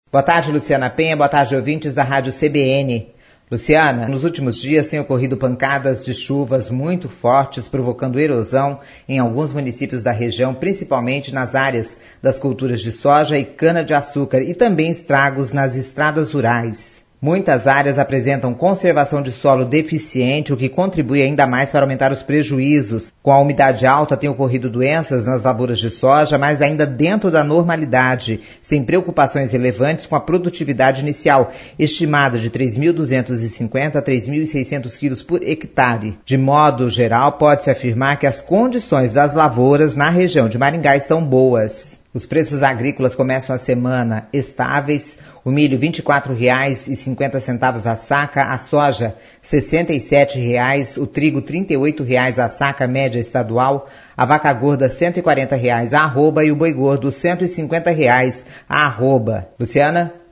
Boa tarde, Luciana Penha. Boa tarde, ouvintes da Rádio CBN. Luciana, nos últimos dias têm ocorrido pancadas de chuvas muito fortes, provocando erosão em alguns municípios da região, principalmente nas áreas das culturas de soja e cana-de-açúcar, e também estragos nas estradas rurais. Muitas áreas apresentam conservação de solo deficiente, o que contribui ainda mais para aumentar os prejuízos. Com a umidade alta, têm ocorrido doenças nas lavouras de soja, mas ainda dentro da normalidade, sem preocupações relevantes com a produtividade inicial, estimada de 3.250 a 3.600 quilos por hectare. De modo geral, pode-se afirmar que as condições das lavouras na região de Maringá estão boas. Os preços agrícolas começam a semana estáveis, o milho R$ 24,50 a saca, a soja R$ 67,00, o trigo R$ 38,00 a saca média estadual, a vaca gorda R$ 140,00 a arroba e o boi gordo R$ 150,00 a arroba. Luciana?